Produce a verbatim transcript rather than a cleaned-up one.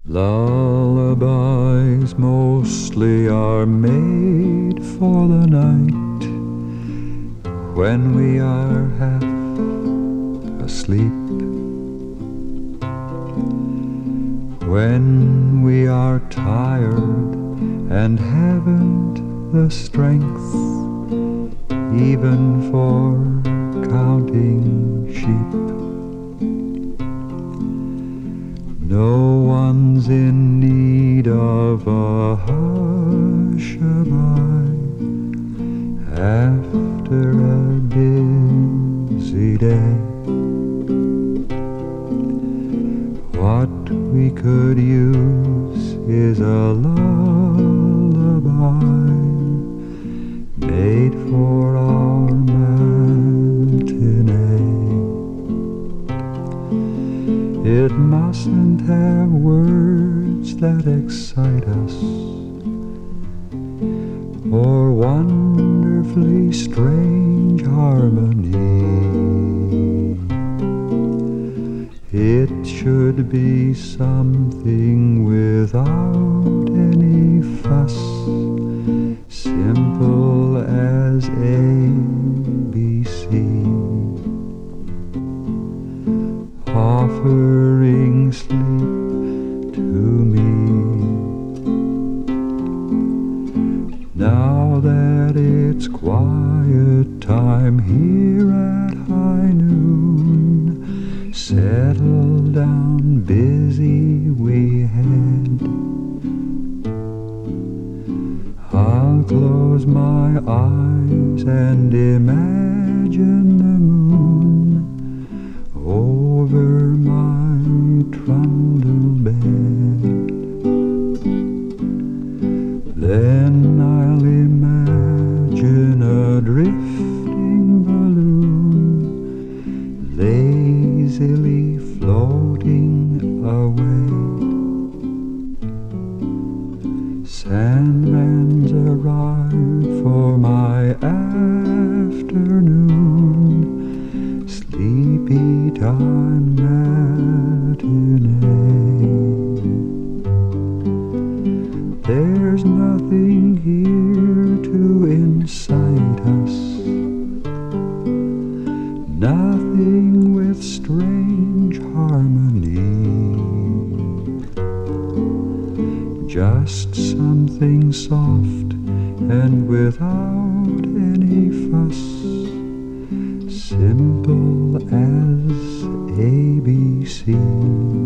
Lullabies mostly are made for the night when we are half asleep, when we are tired and haven't the strength even for counting sheep. No one's in need of a hush-a-bye after a busy day. What we could use is a lullaby made for our matinee. It mustn't have words that excite us or wonderfully strange harmony. It should be something without any fuss, simple as A B C, offering sleep to me. Now that it's quiet time here at high noon, settle down, busy we had. I'll close my eyes and imagine the moon over my trundle bed. Then I'll imagine a drifting balloon lazily floating away. Sandman's arrived for my afternoon sleepy time matinee. There's nothing here to incite us, nothing with strange harmony, just something soft and without any fuss, simple as A B C.